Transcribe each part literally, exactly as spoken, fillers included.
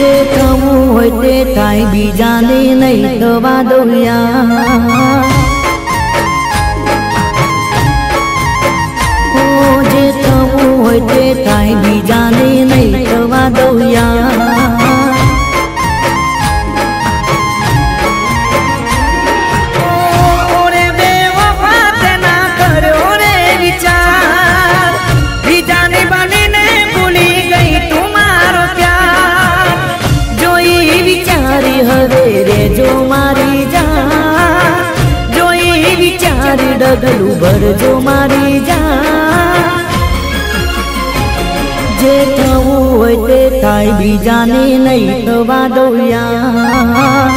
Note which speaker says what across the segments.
Speaker 1: જે થવું હોય તે થાય બીજાને નહીં થવા દઉં યાર જે થવું હોય તે થાય બીજાને નહીં થવા દઉં યાર ઓરે બેવફા તેના કર્યો રે વિચાર બીજાની બનીને ભૂલી ગઈ તું મારો પ્યાર જોઈ વિચારી હવે રે જો મારી જાન જોઈ વિચારી ડગલું ભરજો મારી જાન જે થવું હોય તે થાય બીજાને નહીં થવા દઉં યાર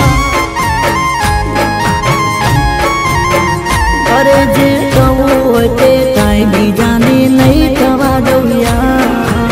Speaker 1: અરે જે થવું હોય તે થાય બીજાને નહીં થવા દઉં યાર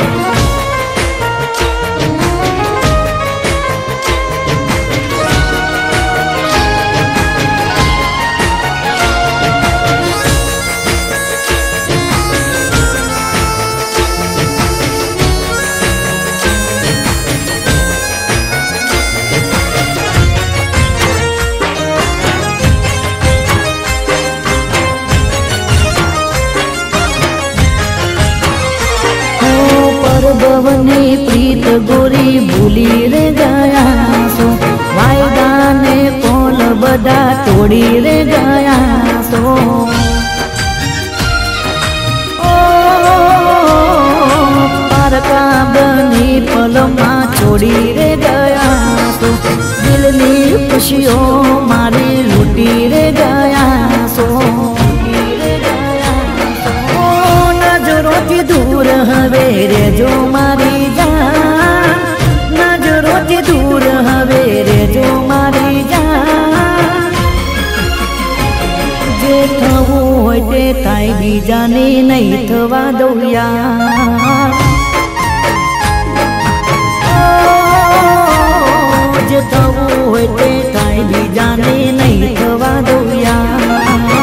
Speaker 1: ભવની પ્રીત ગોરી ભૂલી રે ગયા છો વાયદાને પોલ બધા તોડી રે ગયા છો પારકા બની પલમાં છોડી રે ગયા છો દિલની ખુશીઓ મારી લૂંટી રે ગયા છો નજરોથી દૂર હવે રે જો મારી જાન નજરોથી દૂર હવે રે જો મારી જાન જે થવું હોય તે થાય બીજાને નહીં થવા દઉં યાર જે થવું હોય તે થાય બીજાને નહીં થવા દઉં યાર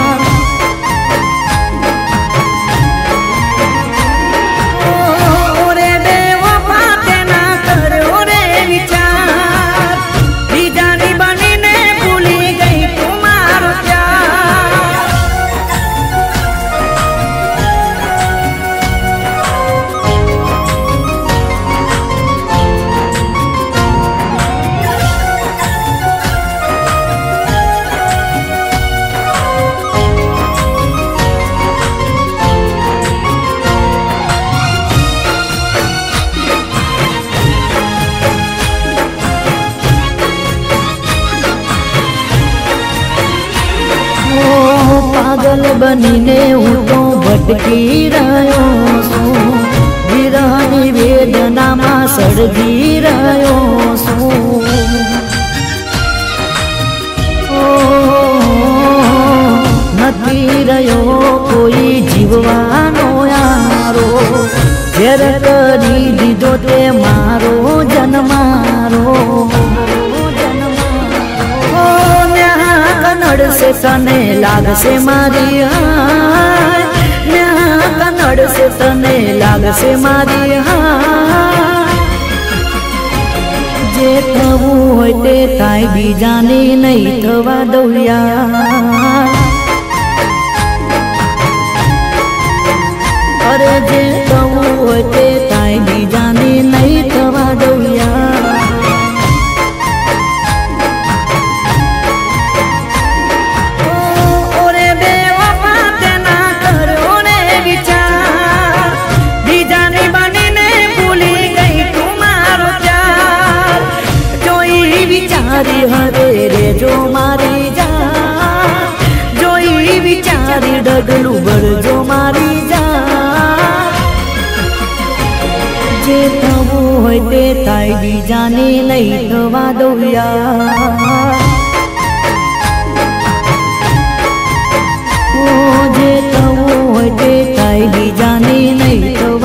Speaker 1: પાગલ બનીને હું તો ભટકી રહ્યો છું વિરહની વેદનામાં સળગી રહ્યો છું નથી રહ્યો કોઈ જીવવાનો યારો ઝેર કરી દીધો તે મારો જન્મારો નડશે તને લાગશે મારી હાય નડશે તને લાગશે મારી હાય જે થવું હોય તે થાય બીજાને નહીં થવા દઉં યાર અરે જે થવું હોય તે થાય બીજાને નહીં થવા દઉં યાર હવે રે જો મારી જાન જોઈ વિચારી ડગલું ભરજો મારી જાન જે થવું હોય તે થાય બીજાને નહીં થવા દઉં યાર જે થવું હોય તે થાય બીજાને નહીં થવા